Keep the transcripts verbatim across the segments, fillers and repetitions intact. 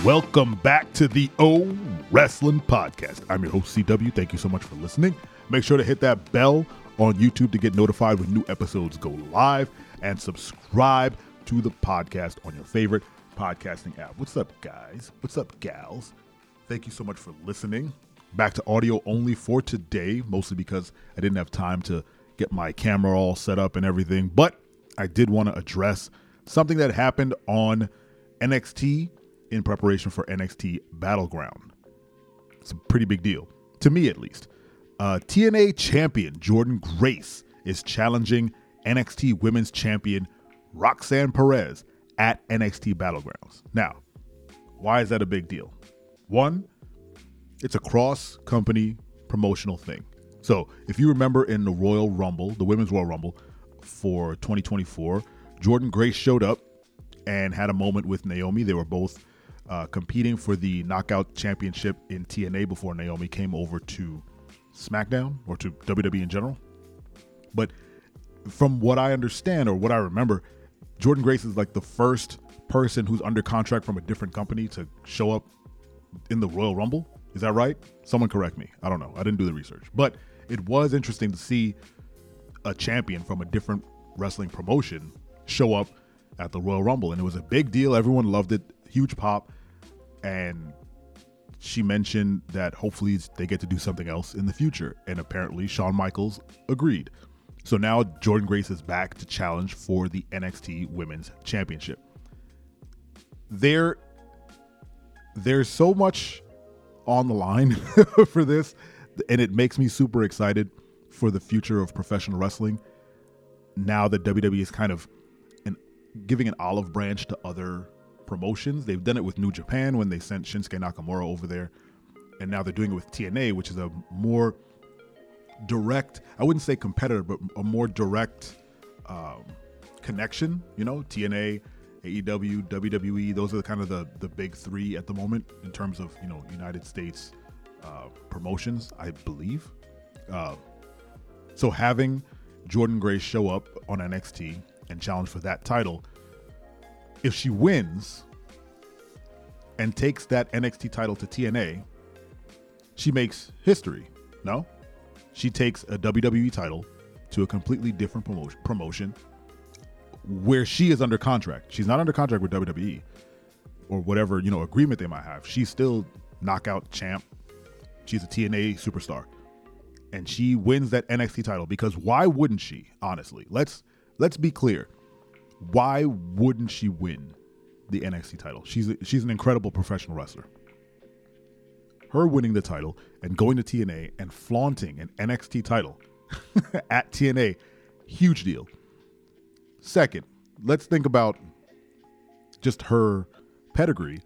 Welcome back to the O Wrestling Podcast. I'm your host, C W. Thank you so much for listening. Make sure to hit that bell on YouTube to get notified when new episodes go live, and subscribe to the podcast on your favorite podcasting app. What's up, guys? What's up, gals? Thank you so much for listening. Back to audio only for today, mostly because I didn't have time to get my camera all set up and everything, but I did want to address something that happened on N X T in preparation for N X T Battleground. It's a pretty big deal, to me at least. Uh, T N A champion Jordynne Grace is challenging N X T Women's Champion Roxanne Perez at N X T Battlegrounds. Now, why is that a big deal? One, it's a cross-company promotional thing. So if you remember in the Royal Rumble, the Women's Royal Rumble for twenty twenty-four, Jordynne Grace showed up and had a moment with Naomi. They were both uh, competing for the Knockout Championship in T N A before Naomi came over to SmackDown or to W W E in general. But from what I understand or what I remember, Jordynne Grace is like the first person who's under contract from a different company to show up in the Royal Rumble. Is that right? Someone correct me. I don't know. I didn't do the research. But it was interesting to see a champion from a different wrestling promotion show up at the Royal Rumble. And it was a big deal. Everyone loved it. Huge pop. And she mentioned that hopefully they get to do something else in the future. And apparently Shawn Michaels agreed. So now Jordynne Grace is back to challenge for the N X T Women's Championship. There, there's so much on the line for this, and it makes me super excited for the future of professional wrestling. Now that W W E is kind of an, giving an olive branch to other promotions. They've done it with New Japan when they sent Shinsuke Nakamura over there, and now they're doing it with T N A, which is a more direct, I wouldn't say competitor, but a more direct um, connection. You know, T N A, A E W, W W E, those are kind of the, the big three at the moment in terms of, you know, United States uh, promotions, I believe. Uh, so having Jordynne Grace show up on N X T and challenge for that title, if she wins and takes that N X T title to T N A, she makes history, no? She takes a W W E title to a completely different promotion, promotion where she is under contract. She's not under contract with W W E or whatever, you know, agreement they might have. She's still knockout champ. She's a T N A superstar. And she wins that N X T title because why wouldn't she, honestly? Let's let's be clear. Why wouldn't she win the N X T title? She's a, she's an incredible professional wrestler. Her winning the title and going to T N A and flaunting an N X T title at T N A, huge deal. Second, let's think about just her pedigree.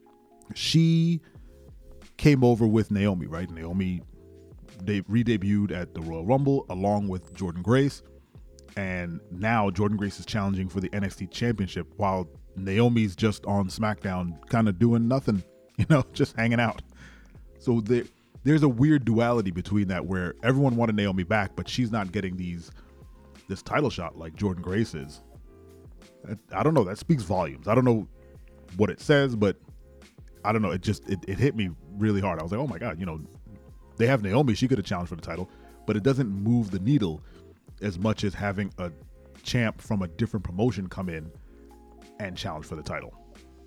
She came over with Naomi, right? Naomi they re-debuted at the Royal Rumble along with Jordynne Grace. And now Jordynne Grace is challenging for the N X T Championship while Naomi's just on SmackDown kind of doing nothing, you know, just hanging out. So there, there's a weird duality between that where everyone wanted Naomi back, but she's not getting these this title shot like Jordynne Grace is. I, I don't know. That speaks volumes. I don't know what it says, but I don't know. It just it, it hit me really hard. I was like, oh my God, you know, they have Naomi. She could have challenged for the title, but it doesn't move the needle as much as having a champ from a different promotion come in and challenge for the title.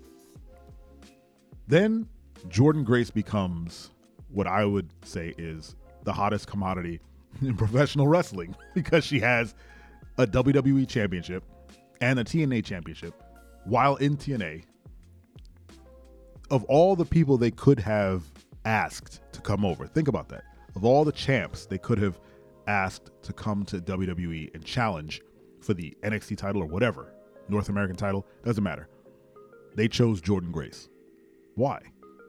Then Jordynne Grace becomes what I would say is the hottest commodity in professional wrestling because she has a W W E championship and a T N A championship while in T N A. Of all the people they could have asked to come over, think about that. Of all the champs they could have asked to come to W W E and challenge for the N X T title or whatever, North American title, doesn't matter. They chose Jordynne Grace. Why?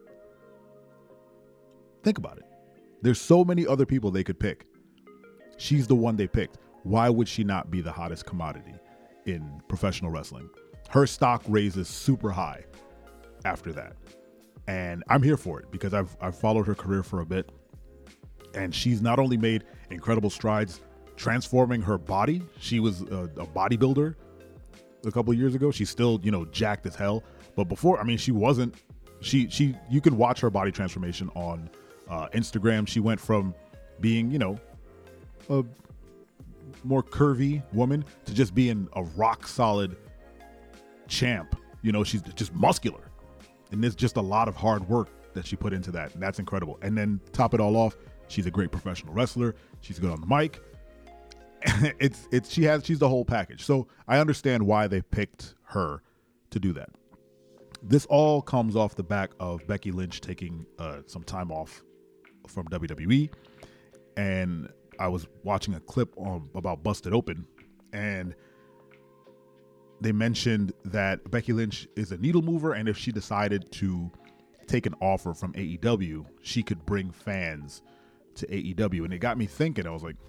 Think about it. There's so many other people they could pick. She's the one they picked. Why would she not be the hottest commodity in professional wrestling? Her stock raises super high after that. And I'm here for it because I've I've followed her career for a bit. And she's not only made incredible strides transforming her body. She was a, a bodybuilder a couple of years ago. She's still, you know, jacked as hell. But before, I mean, she wasn't She she you can watch her body transformation on uh, Instagram. She went from being, you know, a more curvy woman to just being a rock solid champ. You know, she's just muscular. And there's just a lot of hard work that she put into that. And that's incredible. And then top it all off, she's a great professional wrestler. She's good on the mic. it's it's she has she's the whole package. So I understand why they picked her to do that. This all comes off the back of Becky Lynch taking uh, some time off from W W E. And I was watching a clip on, about Busted Open, and they mentioned that Becky Lynch is a needle mover, and if she decided to take an offer from A E W, she could bring fans to A E W. And it got me thinking. I was like,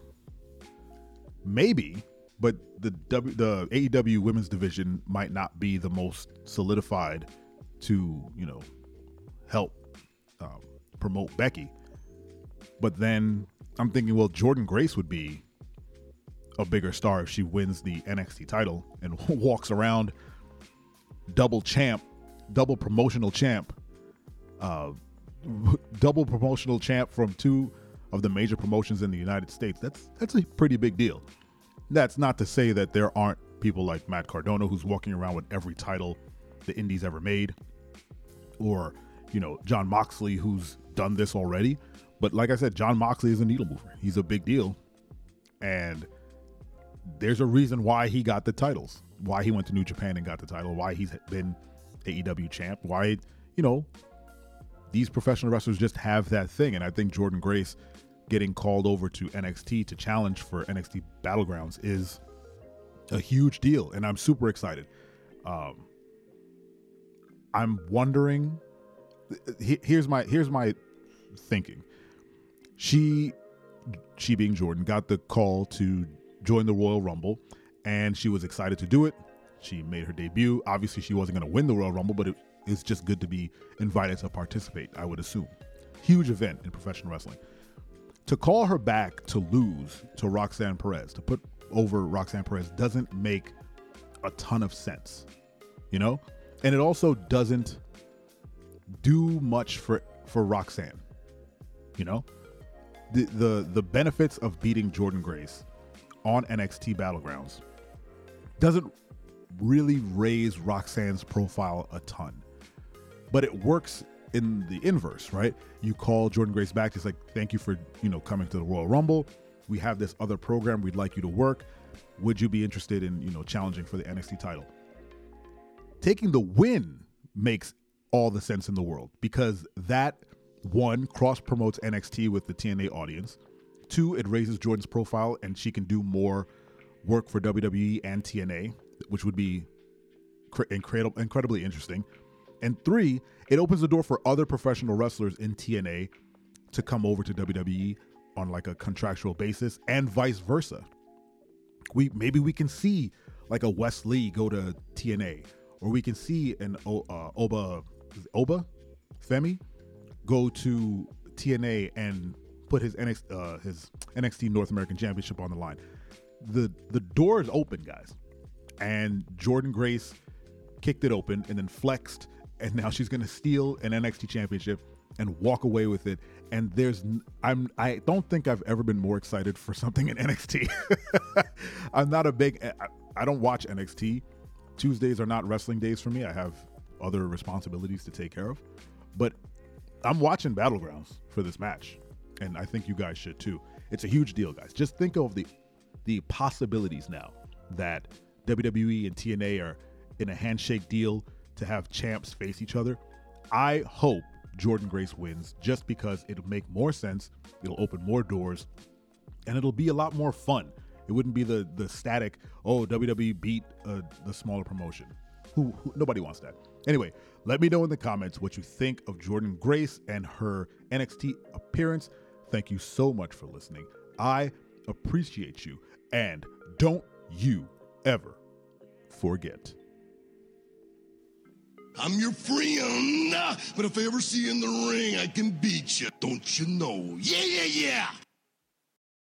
maybe, but the w, the A E W women's division might not be the most solidified to, you know, help um, promote Becky. But then I'm thinking, well, Jordynne Grace would be a bigger star if she wins the N X T title and walks around double champ, double promotional champ, uh, double promotional champ from two of the major promotions in the United States. That's that's a pretty big deal. That's not to say that there aren't people like Matt Cardona, who's walking around with every title the Indies ever made, or, you know, Jon Moxley, who's done this already. But like I said, Jon Moxley is a needle mover. He's a big deal. And there's a reason why he got the titles, why he went to New Japan and got the title, why he's been A E W champ, why, you know, these professional wrestlers just have that thing. And I think Jordynne Grace getting called over to N X T to challenge for N X T Battlegrounds is a huge deal. And I'm super excited. Um, I'm wondering, here's my, here's my thinking. She, she being Jordynne, got the call to join the Royal Rumble, and she was excited to do it. She made her debut. Obviously, she wasn't going to win the Royal Rumble, but it, it's just good to be invited to participate, I would assume. Huge event in professional wrestling. To call her back to lose to Roxanne Perez, to put over Roxanne Perez, doesn't make a ton of sense, you know? And it also doesn't do much for, for Roxanne, you know? The, the, the benefits of beating Jordynne Grace on N X T Battlegrounds doesn't really raise Roxanne's profile a ton, but it works in the inverse, right? You call Jordynne Grace back, it's like, thank you for, you know, coming to the Royal Rumble. We have this other program we'd like you to work. Would you be interested in, you know, challenging for the N X T title? Taking the win makes all the sense in the world, because that, one, cross promotes N X T with the T N A audience. Two, it raises Jordynne's profile and she can do more work for W W E and T N A, which would be cr- incredible, incredibly interesting. And three, it opens the door for other professional wrestlers in T N A to come over to W W E on like a contractual basis, and vice versa. We maybe we can see like a Wes Lee go to T N A, or we can see an o, uh, Oba Oba Femi go to T N A and put his N X, uh, his N X T North American Championship on the line. The the door is open, guys. And Jordynne Grace kicked it open and then flexed, and now she's going to steal an N X T Championship and walk away with it. And there's I'm I don't think I've ever been more excited for something in N X T. I'm not a big I, I don't watch N X T. Tuesdays are not wrestling days for me. I have other responsibilities to take care of. But I'm watching Battlegrounds for this match, and I think you guys should too. It's a huge deal, guys. Just think of the the possibilities now that W W E and T N A are in a handshake deal to have champs face each other. I hope Jordynne Grace wins, just because it'll make more sense, it'll open more doors, and it'll be a lot more fun. It wouldn't be the the static, oh, W W E beat uh, the smaller promotion. Who, who nobody wants that. Anyway, let me know in the comments what you think of Jordynne Grace and her N X T appearance. Thank you so much for listening. I appreciate you, and don't you ever forget. I'm your friend, but if I ever see you in the ring, I can beat you. Don't you know? Yeah, yeah, yeah.